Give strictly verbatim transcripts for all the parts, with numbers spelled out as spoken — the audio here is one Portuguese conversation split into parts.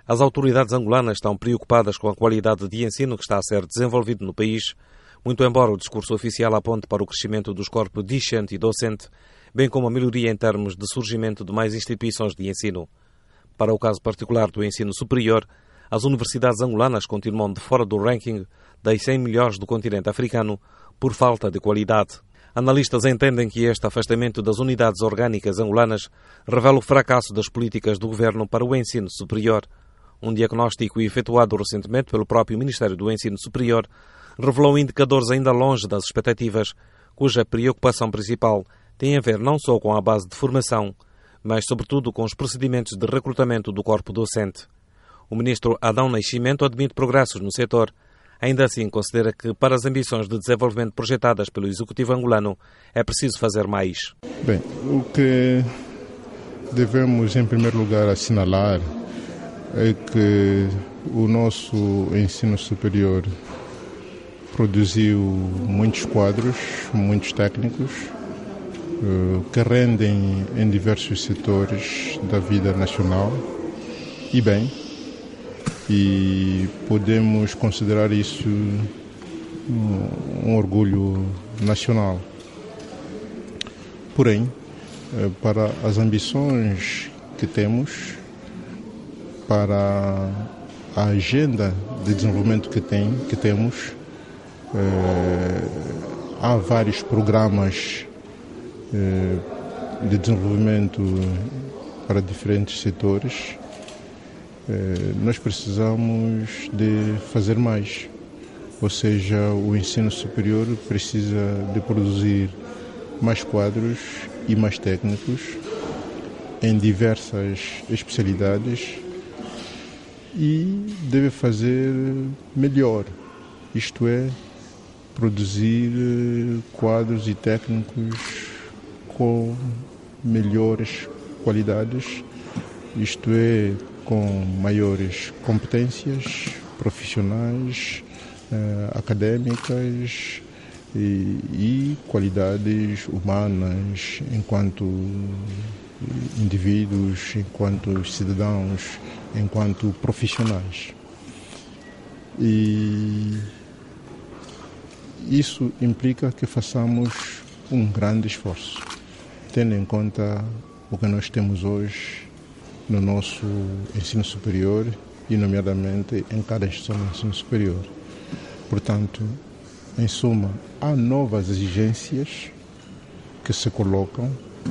As autoridades angolanas estão preocupadas com a qualidade de ensino que está a ser desenvolvido no país, muito embora o discurso oficial aponte para o crescimento dos corpos discente e docente, bem como a melhoria em termos de surgimento de mais instituições de ensino. Para o caso particular do ensino superior, as universidades angolanas continuam de fora do ranking das cem melhores do continente africano por falta de qualidade. Analistas entendem que este afastamento das unidades orgânicas angolanas revela o fracasso das políticas do governo para o ensino superior. Um diagnóstico efetuado recentemente pelo próprio Ministério do Ensino Superior revelou indicadores ainda longe das expectativas, cuja preocupação principal tem a ver não só com a base de formação, mas sobretudo com os procedimentos de recrutamento do corpo docente. O ministro Adão Nascimento admite progressos no setor. Ainda assim, considera que, para as ambições de desenvolvimento projetadas pelo Executivo angolano, é preciso fazer mais. Bem, o que devemos, em primeiro lugar, assinalar é que o nosso ensino superior produziu muitos quadros, muitos técnicos, que rendem em diversos setores da vida nacional, e bem, e podemos considerar isso um orgulho nacional. Porém, para as ambições que temos, para a agenda de desenvolvimento que, tem, que temos, eh, há vários programas eh, de desenvolvimento para diferentes setores. Eh, nós precisamos de fazer mais, ou seja, o ensino superior precisa de produzir mais quadros e mais técnicos em diversas especialidades e deve fazer melhor, isto é, produzir quadros e técnicos com melhores qualidades, isto é, com maiores competências profissionais, eh, académicas e, e qualidades humanas enquanto indivíduos, enquanto cidadãos, enquanto profissionais. E isso implica que façamos um grande esforço, tendo em conta o que nós temos hoje no nosso ensino superior e, nomeadamente, em cada instituição de ensino superior. Portanto, em suma, há novas exigências que se colocam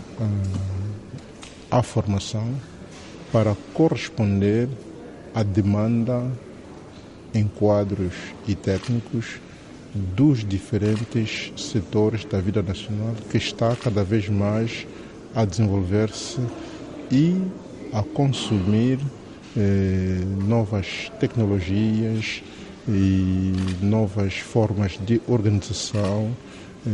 ah, à formação para corresponder à demanda em quadros e técnicos dos diferentes setores da vida nacional, que está cada vez mais a desenvolver-se e a consumir eh, novas tecnologias e novas formas de organização, eh,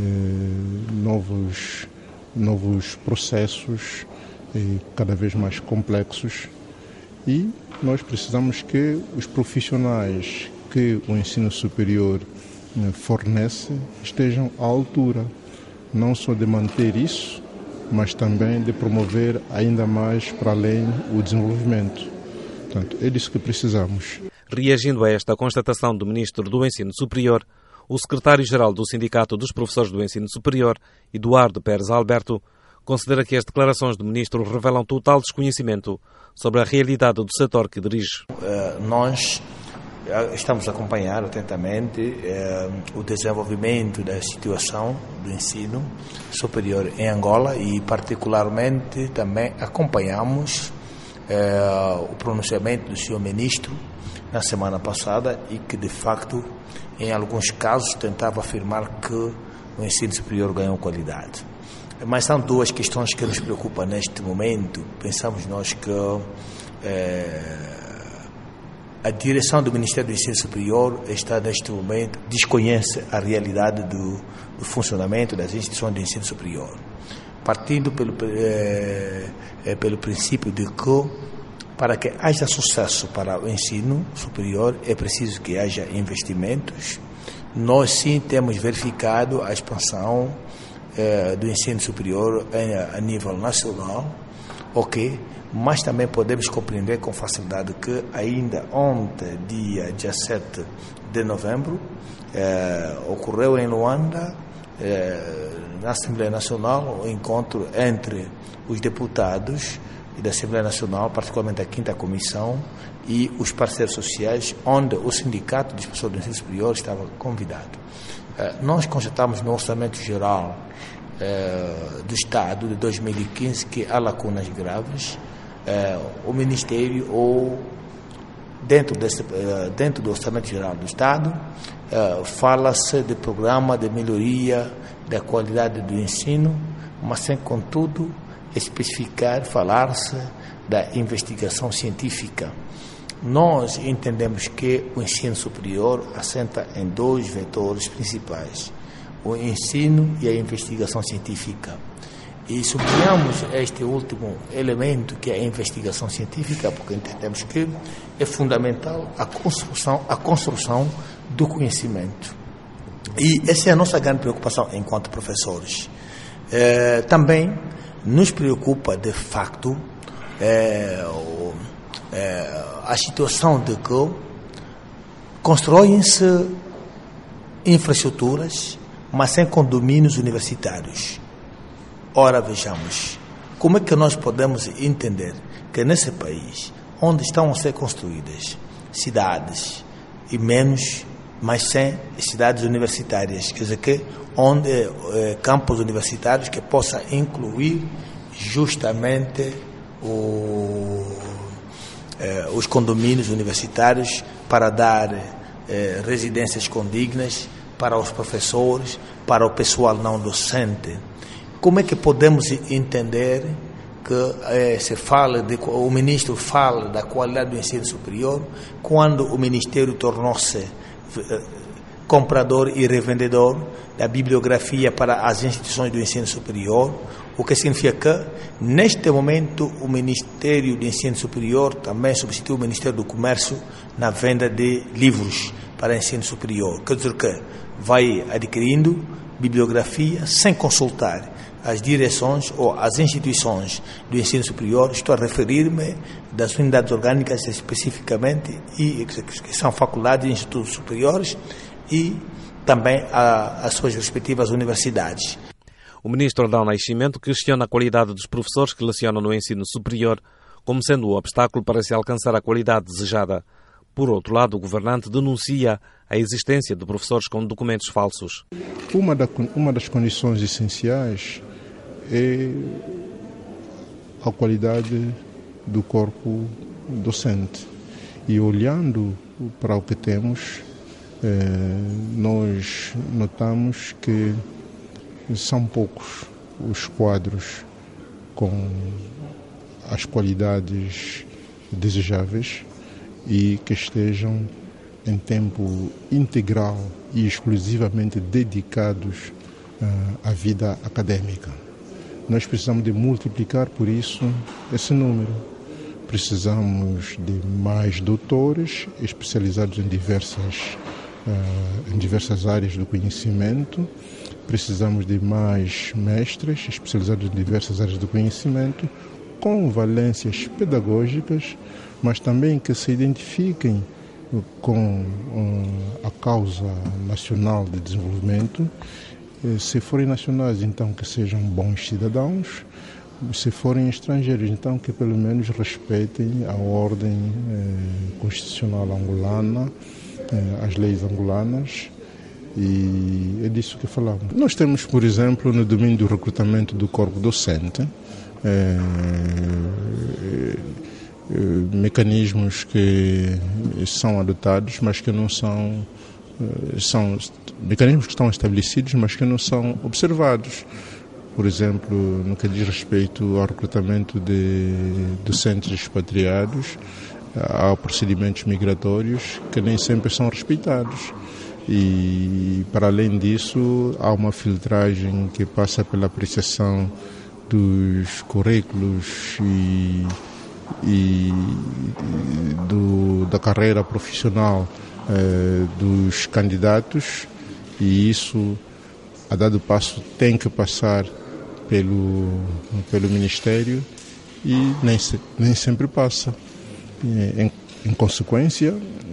novos, novos processos eh, cada vez mais complexos. E nós precisamos que os profissionais que o ensino superior eh, fornece estejam à altura, não só de manter isso, mas também de promover ainda mais para além o desenvolvimento. Portanto, é disso que precisamos. Reagindo a esta constatação do Ministro do Ensino Superior, o Secretário-Geral do Sindicato dos Professores do Ensino Superior, Eduardo Pérez Alberto, considera que as declarações do Ministro revelam total desconhecimento sobre a realidade do setor que dirige. Uh, nós estamos a acompanhar atentamente eh, o desenvolvimento da situação do ensino superior em Angola e, particularmente, também acompanhamos eh, o pronunciamento do senhor Ministro na semana passada e que, de facto, em alguns casos, tentava afirmar que o ensino superior ganhou qualidade. Mas são duas questões que nos preocupam neste momento. Pensamos nós que eh, a direção do Ministério do Ensino Superior está, neste momento, desconhece a realidade do, do funcionamento das instituições de ensino superior, partindo pelo, é, é, pelo princípio de que, para que haja sucesso para o ensino superior, é preciso que haja investimentos. Nós, sim, temos verificado a expansão é, do ensino superior a, a nível nacional, ok, mas também podemos compreender com facilidade que ainda ontem, dia dezessete de novembro, eh, ocorreu em Luanda, eh, na Assembleia Nacional, o encontro entre os deputados da Assembleia Nacional, particularmente a quinta Comissão, e os parceiros sociais, onde o Sindicato dos Professores do Ensino Superior estava convidado. Eh, nós constatamos no Orçamento Geral eh, do Estado de dois mil e quinze que há lacunas graves. Eh, o Ministério, ou dentro, desse, eh, dentro do Orçamento Geral do Estado, eh, fala-se de programa de melhoria da qualidade do ensino, mas sem, contudo, especificar, falar-se da investigação científica. Nós entendemos que o ensino superior assenta em dois vetores principais, o ensino e a investigação científica. E sublinhamos este último elemento, que é a investigação científica, porque entendemos que é fundamental a construção, a construção do conhecimento. E essa é a nossa grande preocupação enquanto professores. É, também nos preocupa, de facto, é, o, é, a situação de que constroem-se infraestruturas, mas sem condomínios universitários. Ora, vejamos, como é que nós podemos entender que nesse país, onde estão a ser construídas cidades, e menos, mas sem cidades universitárias, quer dizer que onde eh, campos universitários que possa incluir justamente o, eh, os condomínios universitários para dar eh, residências condignas para os professores, para o pessoal não docente. Como é que podemos entender que eh, se fala de, o ministro fala da qualidade do ensino superior quando o Ministério tornou-se eh, comprador e revendedor da bibliografia para as instituições do ensino superior, o que significa que, neste momento, o Ministério do Ensino Superior também substitui o Ministério do Comércio na venda de livros para ensino superior. Quer dizer que vai adquirindo bibliografia sem consultar as direções ou as instituições do ensino superior. Estou a referir-me das unidades orgânicas especificamente, e que são faculdades e institutos superiores, e também às suas respectivas universidades. O ministro Adão Nascimento questiona a qualidade dos professores que lecionam no ensino superior como sendo o obstáculo para se alcançar a qualidade desejada. Por outro lado, o governante denuncia a existência de professores com documentos falsos. Uma, da, uma das condições essenciais é a qualidade do corpo docente. E olhando para o que temos, eh, nós notamos que são poucos os quadros com as qualidades desejáveis e que estejam em tempo integral e exclusivamente dedicados uh, à vida acadêmica. Nós precisamos de multiplicar, por isso, esse número. Precisamos de mais doutores especializados em diversas, uh, em diversas áreas do conhecimento. Precisamos de mais mestres especializados em diversas áreas do conhecimento, com valências pedagógicas, mas também que se identifiquem com a causa nacional de desenvolvimento. Se forem nacionais, então que sejam bons cidadãos. Se forem estrangeiros, então que pelo menos respeitem a ordem eh, constitucional angolana, eh, as leis angolanas. E é disso que falamos. Nós temos, por exemplo, no domínio do recrutamento do corpo docente, é, é, mecanismos que são adotados, mas que não são, são mecanismos que estão estabelecidos, mas que não são observados. Por exemplo, no que diz respeito ao recrutamento de docentes expatriados, há procedimentos migratórios que nem sempre são respeitados. E, para além disso, há uma filtragem que passa pela apreciação dos currículos e, e do, da carreira profissional eh, dos candidatos, e isso, a dado passo, tem que passar pelo, pelo Ministério, e nem, se, nem sempre passa. Em, em consequência,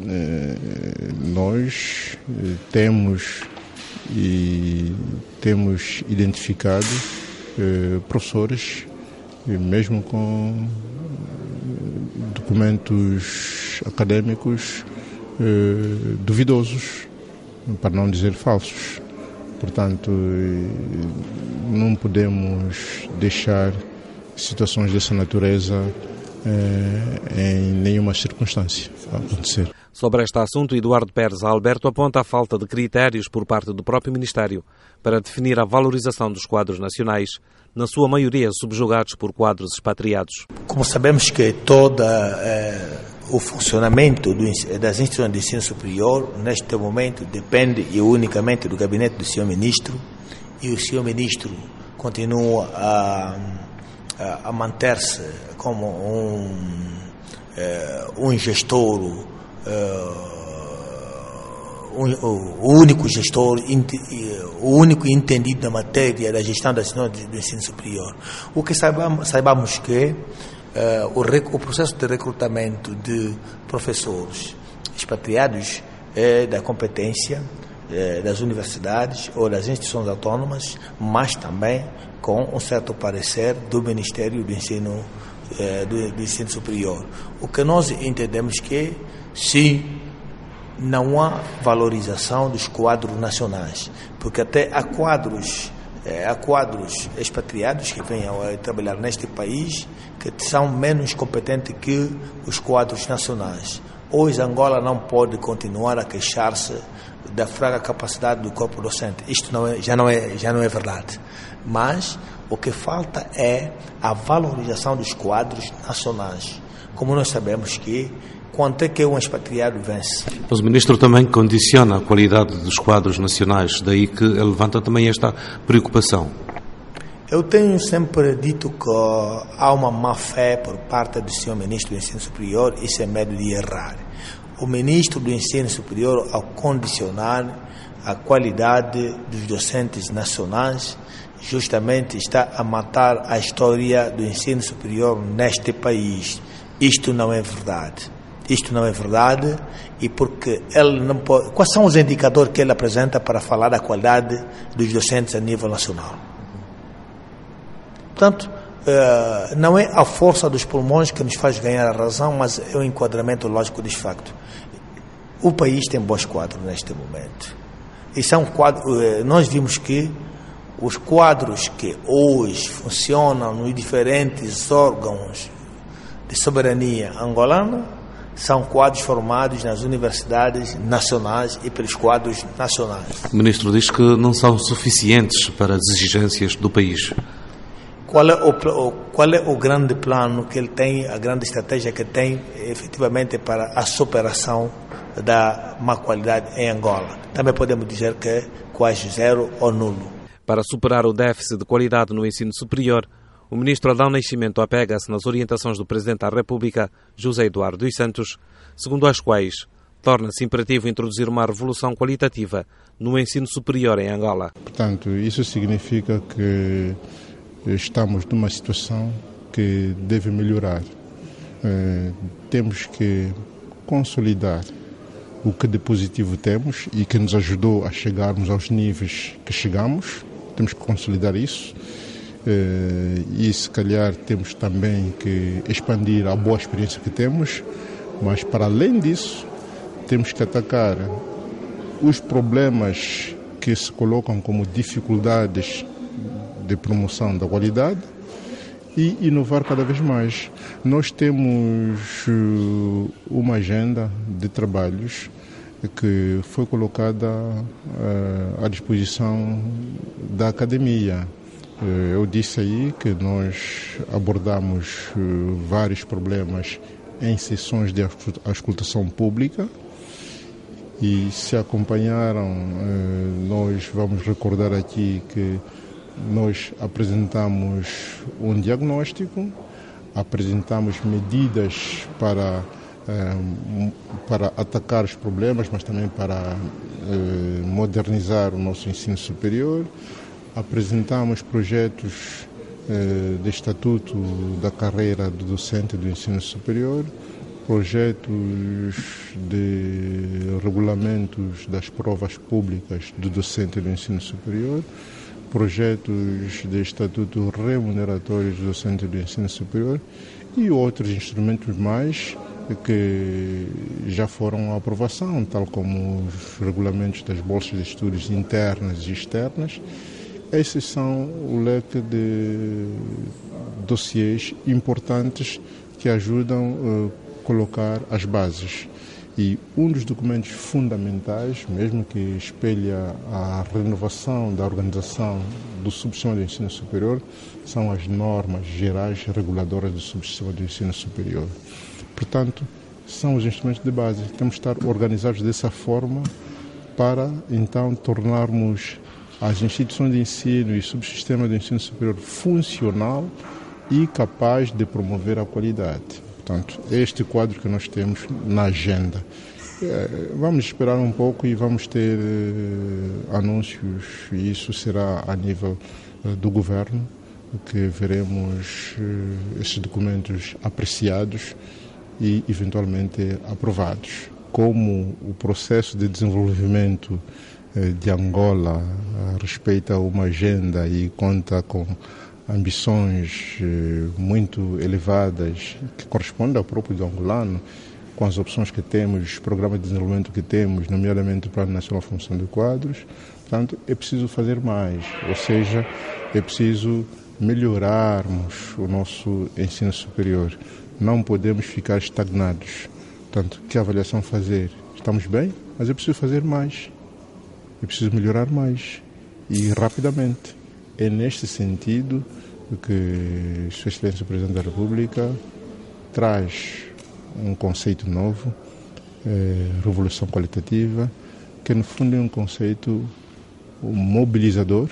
nós temos, e temos identificado professores, mesmo com documentos académicos duvidosos, para não dizer falsos. Portanto, não podemos deixar situações dessa natureza eh, em nenhuma circunstância acontecer. Sobre este assunto, Eduardo Pérez Alberto aponta a falta de critérios por parte do próprio Ministério para definir a valorização dos quadros nacionais, na sua maioria subjugados por quadros expatriados. Como sabemos que todo eh, o funcionamento do, das instituições de ensino superior, neste momento, depende e unicamente do gabinete do senhor Ministro, e o senhor Ministro continua a, a, a manter-se como um, eh, um gestor, uh, um, o único gestor, o único entendido na matéria da gestão da do ensino superior. O que saibamos, saibamos que uh, o, o processo de recrutamento de professores expatriados é da competência é, das universidades ou das instituições autônomas, mas também com um certo parecer do Ministério do Ensino Do, do ensino superior. O que nós entendemos que, sim, não há valorização dos quadros nacionais, porque até há quadros, é, há quadros expatriados que venham a trabalhar neste país que são menos competentes que os quadros nacionais. Hoje Angola não pode continuar a queixar-se da fraca capacidade do corpo docente. Isto não é, já, não é, já não é verdade. Mas o que falta é a valorização dos quadros nacionais. Como nós sabemos que, quanto é que um expatriado vence? Mas o Ministro também condiciona a qualidade dos quadros nacionais, daí que ele levanta também esta preocupação. Eu tenho sempre dito que há uma má-fé por parte do senhor Ministro do Ensino Superior e sem medo de errar. O Ministro do Ensino Superior, ao condicionar a qualidade dos docentes nacionais, justamente está a matar a história do ensino superior neste país. Isto não é verdade. Isto não é verdade e porque ele não pode... Quais são os indicadores que ele apresenta para falar da qualidade dos docentes a nível nacional? Portanto, não é a força dos pulmões que nos faz ganhar a razão, mas é o enquadramento lógico dos factos. O país tem bons quadros neste momento. E são quadros... Nós vimos que os quadros que hoje funcionam nos diferentes órgãos de soberania angolana são quadros formados nas universidades nacionais e pelos quadros nacionais. O Ministro diz que não são suficientes para as exigências do país. Qual é o, qual é o grande plano que ele tem, a grande estratégia que tem efetivamente para a superação da má qualidade em Angola? Também podemos dizer que é quase zero ou nulo. Para superar o déficit de qualidade no ensino superior, o Ministro Adão Nascimento apega-se nas orientações do Presidente da República, José Eduardo dos Santos, segundo as quais torna-se imperativo introduzir uma revolução qualitativa no ensino superior em Angola. Portanto, isso significa que estamos numa situação que deve melhorar. Eh, temos que consolidar o que de positivo temos e que nos ajudou a chegarmos aos níveis que chegamos. Temos que consolidar isso eh, e, se calhar, temos também que expandir a boa experiência que temos, mas, para além disso, temos que atacar os problemas que se colocam como dificuldades de promoção da qualidade e inovar cada vez mais. Nós temos uma agenda de trabalhos que foi colocada uh, à disposição da academia. Uh, eu disse aí que nós abordamos uh, vários problemas em sessões de auscultação pública e, se acompanharam, uh, nós vamos recordar aqui que nós apresentamos um diagnóstico, apresentamos medidas para para atacar os problemas, mas também para modernizar o nosso ensino superior. Apresentamos projetos eh, de estatuto da carreira do docente do ensino superior, projetos de regulamentos das provas públicas do docente do ensino superior, projetos de estatuto remuneratórios do docente do ensino superior e outros instrumentos mais que já foram à aprovação, tal como os regulamentos das bolsas de estudos internas e externas. Esses são o leque de dossiês importantes que ajudam a colocar as bases. E um dos documentos fundamentais, mesmo que espelha a renovação da organização do subsistema do ensino superior, são as normas gerais reguladoras do subsistema do ensino superior. Portanto, são os instrumentos de base. Temos de estar organizados dessa forma para, então, tornarmos as instituições de ensino e o subsistema do ensino superior funcional e capaz de promover a qualidade. Portanto, é este quadro que nós temos na agenda. Vamos esperar um pouco e vamos ter anúncios, e isso será a nível do governo, que veremos esses documentos apreciados e eventualmente aprovados. Como o processo de desenvolvimento de Angola respeita uma agenda e conta com ambições muito elevadas que correspondem ao próprio do angolano, com as opções que temos, os programas de desenvolvimento que temos, nomeadamente o Plano Nacional de Função de Quadros. Portanto, é preciso fazer mais, ou seja, é preciso melhorarmos o nosso ensino superior. Não podemos ficar estagnados. Portanto, que avaliação fazer? Estamos bem, mas é preciso fazer mais. É preciso melhorar mais e rapidamente. É neste sentido que Sua Excelência o Presidente da República traz um conceito novo, eh, revolução qualitativa, que no fundo é um conceito mobilizador,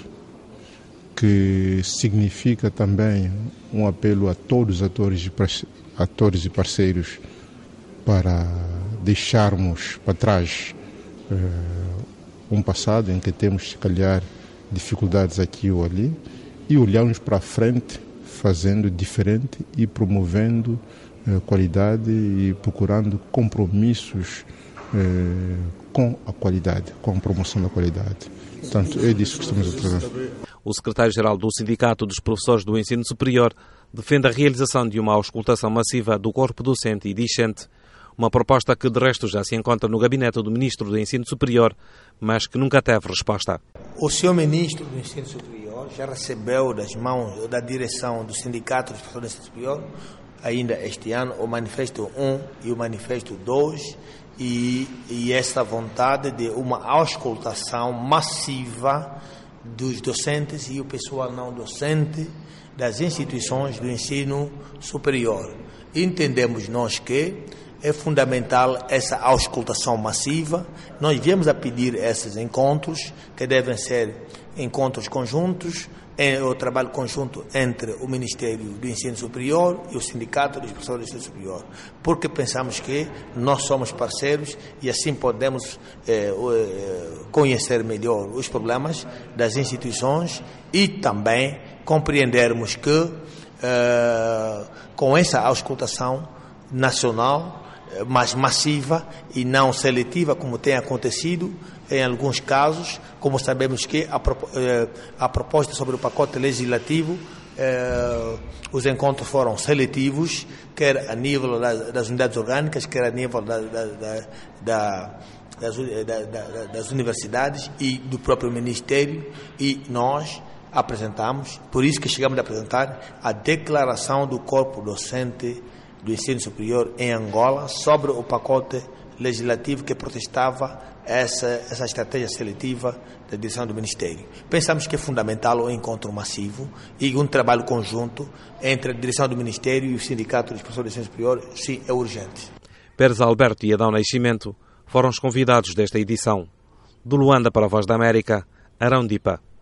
que significa também um apelo a todos os atores e, atores e parceiros para deixarmos para trás eh, um passado em que temos, se calhar, dificuldades aqui ou ali, e olharmos para frente, fazendo diferente e promovendo eh, qualidade e procurando compromissos eh, com a qualidade, com a promoção da qualidade. Portanto, é disso que estamos a tratar. O secretário-geral do Sindicato dos Professores do Ensino Superior defende a realização de uma auscultação massiva do corpo docente e discente, uma proposta que, de resto, já se encontra no gabinete do Ministro do Ensino Superior, mas que nunca teve resposta. O senhor Ministro do Ensino Superior já recebeu das mãos da direção do Sindicato dos Professores do Ensino Superior, ainda este ano, o Manifesto um e o Manifesto dois, e, e essa vontade de uma auscultação massiva dos docentes e o pessoal não docente das instituições do ensino superior. Entendemos nós que é fundamental essa auscultação massiva. Nós viemos a pedir esses encontros, que devem ser encontros conjuntos, é o trabalho conjunto entre o Ministério do Ensino Superior e o Sindicato dos Professores do Ensino Superior, porque pensamos que nós somos parceiros e assim podemos eh, conhecer melhor os problemas das instituições e também compreendermos que eh, com essa auscultação nacional, mais massiva e não seletiva, como tem acontecido em alguns casos, como sabemos que a, a proposta sobre o pacote legislativo, eh, os encontros foram seletivos, quer a nível das, das unidades orgânicas, quer a nível da, da, da, da, das, da, das universidades e do próprio Ministério, e nós apresentamos, por isso que chegamos a apresentar a declaração do corpo docente do ensino superior em Angola sobre o pacote legislativo que protestava essa, essa estratégia seletiva da direção do Ministério. Pensamos que é fundamental o encontro massivo e um trabalho conjunto entre a direção do Ministério e o Sindicato dos Professores do Ensino Superior, sim, é urgente. Pérez Alberto e Adão Nascimento foram os convidados desta edição. Do Luanda para a Voz da América, Arão Dipa.